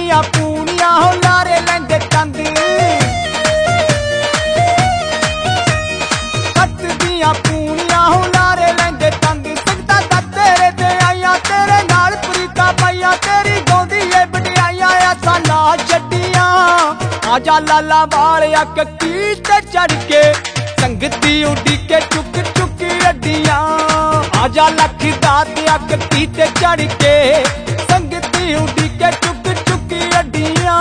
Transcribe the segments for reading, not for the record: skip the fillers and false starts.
दियां पूनियां हो लारे लैंदे तंद, कत दियां पूनियां हो लारे लैंदे तंद। सिकता दा तेरे ते आईयां तेरे नाल प्रीता पाईयां, तेरी गौंदी ए बड़ियाईयां असां ना छड्डियां। आजा लाला वालिया कक्की ते चढ़ के संगती उड़ी के चुक चुकी अड्डियां। आजा लख दातिया कक्की ते चढ़ के संगती उड़ी के चुक चुकी अड्डियां।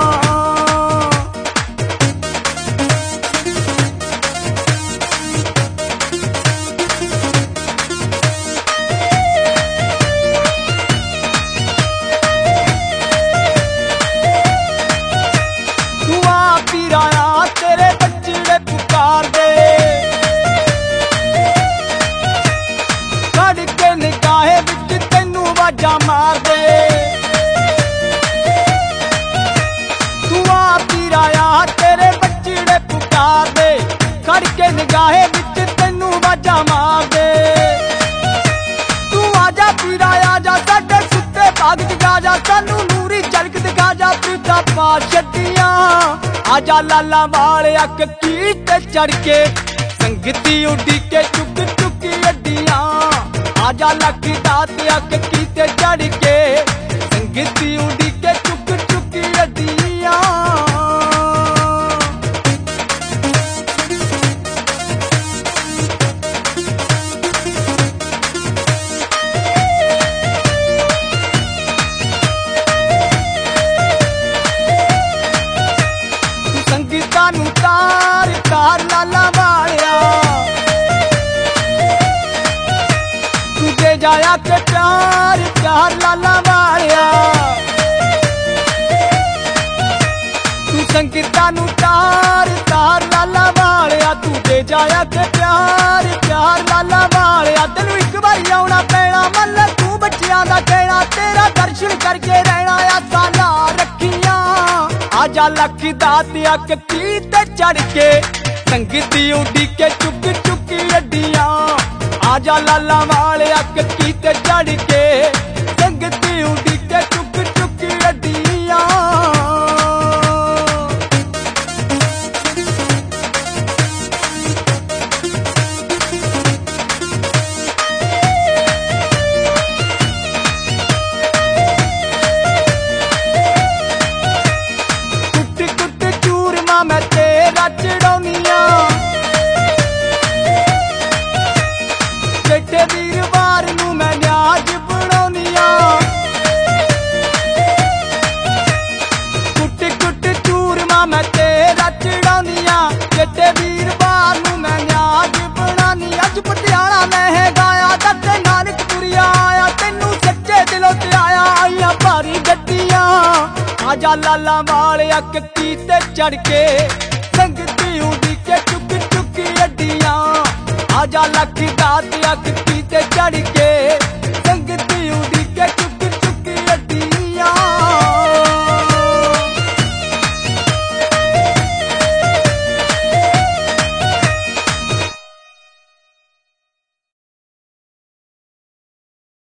दुआ पीराया तेरे बच्चे पुकार दे, कड़ के निगाहे विच तैनू वाजा मार दे। दुआ पीराया तेरे बच्चे पुकार दे, कड़ के निगाहे विच तैनू वाजा मार दे। तू आजा पीराया जा साडे सुत्ते भाग जगा जा, सानू नूरी झलक दिखा जा प्रीता पा छड्डियां। आजा लाला वालिया कक्की ते चढ़ के संगती उड़ी के चुक चुकी अड्डियां। आजा लख दातिया कक्की ते चढ़ के संगती उड़ी के चुक चुकी अड्डियां। संगीता नू तार तार लाला वालिया, तुझे जाया के प्यार प्यार लाला वालिया। तू संगीता नू तार तार लाला वालिया, तुझे जाया के प्यार प्यार लाला वालिया। तेनू एक बारी आउणा पैणा मल्ल तू बच्चियां दा कहना, तेरा दर्शन करके रहना आसां ला रखियां। आजा लख दातिया कक्की ते चढ़ के संगती उड़ी के चुक चुकी अड्डियां। आजा लाला वालिया कक्की ते चढ़ के संगती उड़ी के चुक चुकी अड्डियां। मैं तेरा चढ़ौनिया, जेठे वीरवार नू मैं न्याज बनाउनिया। कुट कुट चूरमा मैं तेरा चढ़ौनिया, जेठे वीरवार नू मैं न्याज बनानी। अज पटियाला मैं है गाया ते नानकपुरिया आया, तेनू सच्चे दिलों ते आया आईयां भारी गड्डियां। आजा लाला वालिया कक्की ते चढ़ के संगती उड़ी के चुक चुकी अड्डियां। आजा लख दातिया कक्की ते चढ़